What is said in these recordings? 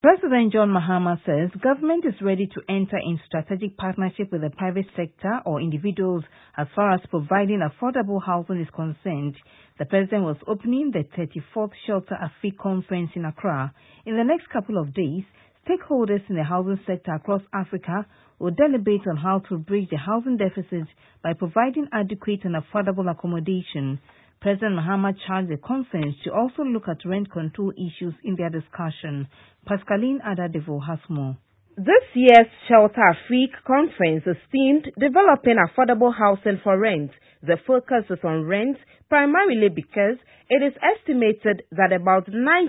President John Mahama says government is ready to enter in strategic partnership with the private sector or individuals as far as providing affordable housing is concerned. The president was opening the 34th Shelter Afrique conference in Accra. In the next couple of days, stakeholders in the housing sector across Africa will deliberate on how to bridge the housing deficit by providing adequate and affordable accommodation. President Mahama charged the conference to also look at rent control issues in their discussion. Pascaline Adadevo has more. This year's Shelter Afrique conference is themed Developing Affordable Housing for Rent. The focus is on rent primarily because it is estimated that about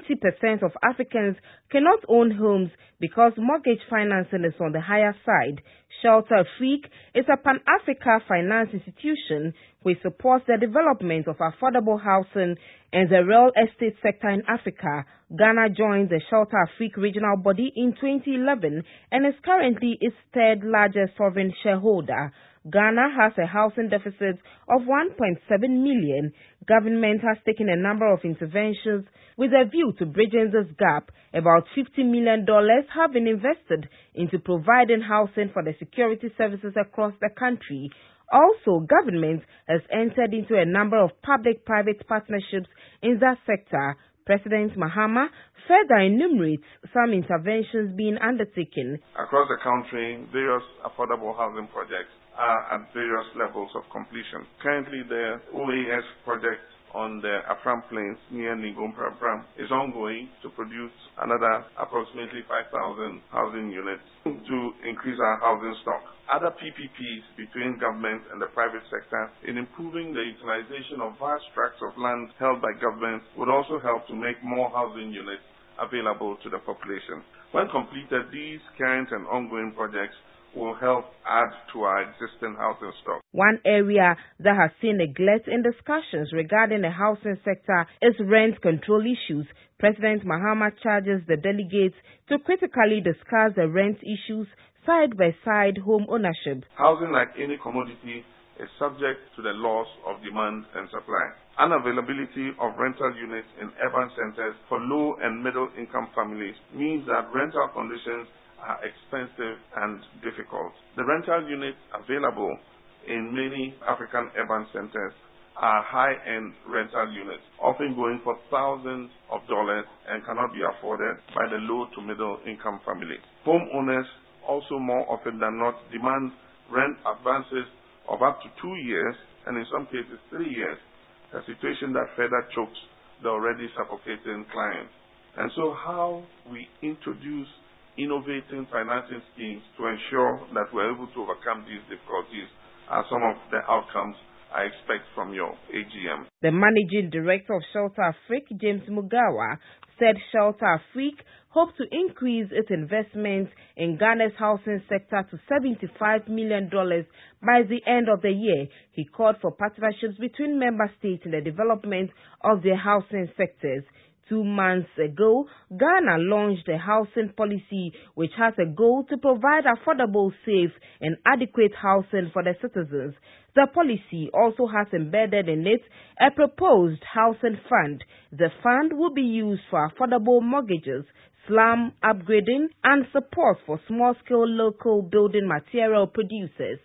90% of Africans cannot own homes because mortgage financing is on the higher side. Shelter Afrique is a Pan-Africa finance institution which supports the development of affordable housing and the real estate sector in Africa. Ghana joined the Shelter Afrique regional body in 2011 and is currently its third largest sovereign shareholder. Ghana has a housing deficit of 1.7 million. Government has taken a number of interventions with a view to bridging this gap. About $50 million have been invested into providing housing for the security services across the country. Also, government has entered into a number of public-private partnerships in that sector. President Mahama further enumerates some interventions being undertaken. Across the country, various affordable housing projects are at various levels of completion. Currently, the OAS project on the Afram Plains near Nigompa is ongoing to produce another approximately 5,000 housing units to increase our housing stock. Other PPPs between government and the private sector in improving the utilization of vast tracts of land held by government would also help to make more housing units available to the population. When completed, these current and ongoing projects will help add to our existing housing stock. One area that has seen neglect in discussions regarding the housing sector is rent control issues. President Mahama charges the delegates to critically discuss the rent issues side-by-side home ownership. Housing, like any commodity, is subject to the laws of demand and supply. Unavailability of rental units in urban centers for low and middle income families means that rental conditions are expensive and difficult. The rental units available in many African urban centers are high-end rental units, often going for thousands of dollars and cannot be afforded by the low to middle income families. Homeowners also more often than not demand rent advances of up to 2 years and in some cases 3 years, a situation that further chokes the already suffocating clients. And so how we introduce innovating financing schemes to ensure that we're able to overcome these difficulties are some of the outcomes I expect from your AGM. The managing director of Shelter Afrique, James Mugawa, said Shelter Afrique hopes to increase its investment in Ghana's housing sector to $75 million by the end of the year. He called for partnerships between member states in the development of their housing sectors. 2 months ago, Ghana launched a housing policy which has a goal to provide affordable, safe, and adequate housing for the citizens. The policy also has embedded in it a proposed housing fund. The fund will be used for affordable mortgages, slum upgrading, and support for small-scale local building material producers.